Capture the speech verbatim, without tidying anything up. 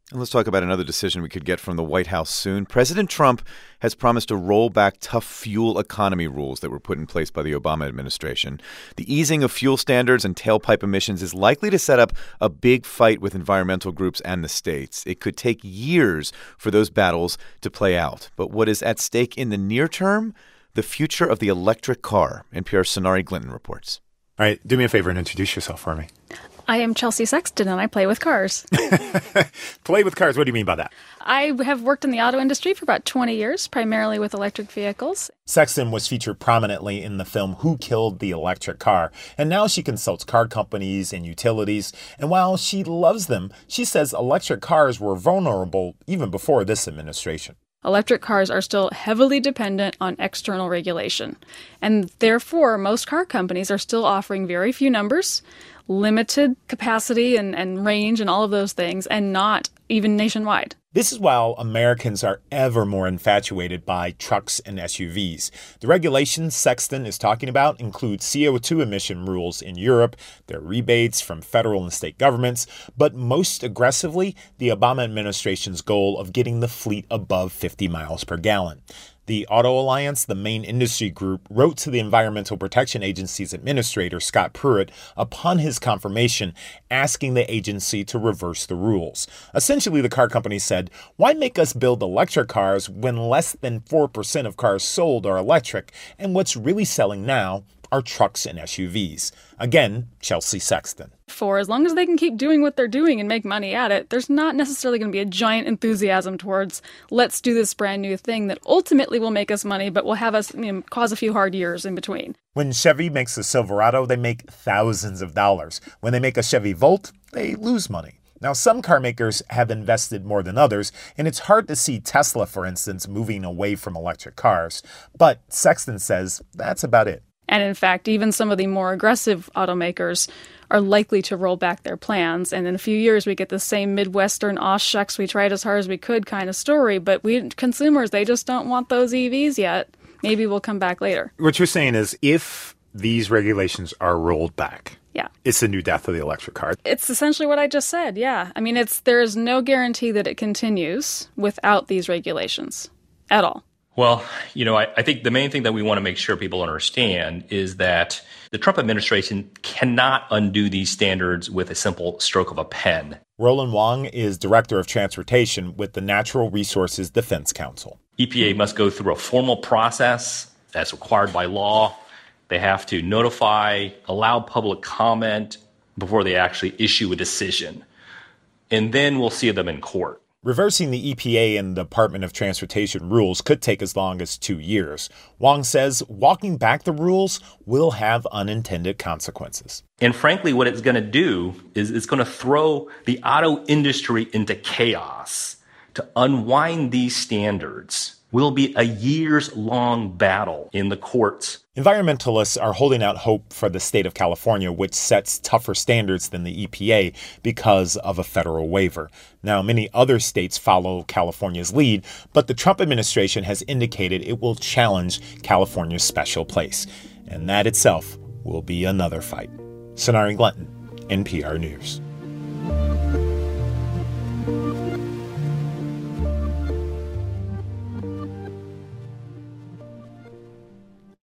And let's talk about another decision we could get from the White House soon. President Trump has promised to roll back tough fuel economy rules that were put in place by the Obama administration. The easing of fuel standards and tailpipe emissions is likely to set up a big fight with environmental groups and the states. It could take years for those battles to play out. But what is at stake in the near term? The future of the electric car. N P R's Sonari Glinton reports. All right, do me a favor and introduce yourself for me. I am Chelsea Sexton, and I play with cars. Play with cars? What do you mean by that? I have worked in the auto industry for about twenty years, primarily with electric vehicles. Sexton was featured prominently in the film Who Killed the Electric Car? And now she consults car companies and utilities. And while she loves them, she says electric cars were vulnerable even before this administration. Electric cars are still heavily dependent on external regulation. And therefore, most car companies are still offering very few numbers, limited capacity and, and range and all of those things, and not even nationwide. This is while Americans are ever more infatuated by trucks and S U Vs. The regulations Sexton is talking about include C O two emission rules in Europe, their rebates from federal and state governments, but most aggressively, the Obama administration's goal of getting the fleet above fifty miles per gallon. The Auto Alliance, the main industry group, wrote to the Environmental Protection Agency's administrator, Scott Pruitt, upon his confirmation, asking the agency to reverse the rules. Essentially, the car company said, why make us build electric cars when less than four percent of cars sold are electric, and what's really selling now are trucks and S U Vs? Again, Chelsea Sexton. For as long as they can keep doing what they're doing and make money at it, there's not necessarily going to be a giant enthusiasm towards let's do this brand new thing that ultimately will make us money, but will have us, you know, cause a few hard years in between. When Chevy makes a Silverado, they make thousands of dollars. When they make a Chevy Volt, they lose money. Now, some car makers have invested more than others, and it's hard to see Tesla, for instance, moving away from electric cars. But Sexton says that's about it. And in fact, even some of the more aggressive automakers are likely to roll back their plans. And in a few years, we get the same Midwestern, aw shucks, we tried as hard as we could kind of story. But we consumers, they just don't want those E Vs yet. Maybe we'll come back later. What you're saying is if these regulations are rolled back, yeah, it's the new death of the electric car. It's essentially what I just said, yeah. I mean, it's there is no guarantee that it continues without these regulations at all. Well, you know, I, I think the main thing that we want to make sure people understand is that the Trump administration cannot undo these standards with a simple stroke of a pen. Roland Wong is Director of Transportation with the Natural Resources Defense Council. E P A must go through a formal process that's required by law. They have to notify, allow public comment before they actually issue a decision. And then we'll see them in court. Reversing the E P A and the Department of Transportation rules could take as long as two years. Wong says walking back the rules will have unintended consequences. And frankly, what it's going to do is it's going to throw the auto industry into chaos. To unwind these standards will be a years-long battle in the courts. Environmentalists are holding out hope for the state of California, which sets tougher standards than the E P A because of a federal waiver. Now, many other states follow California's lead, but the Trump administration has indicated it will challenge California's special place. And that itself will be another fight. Sonari Glinton, N P R News.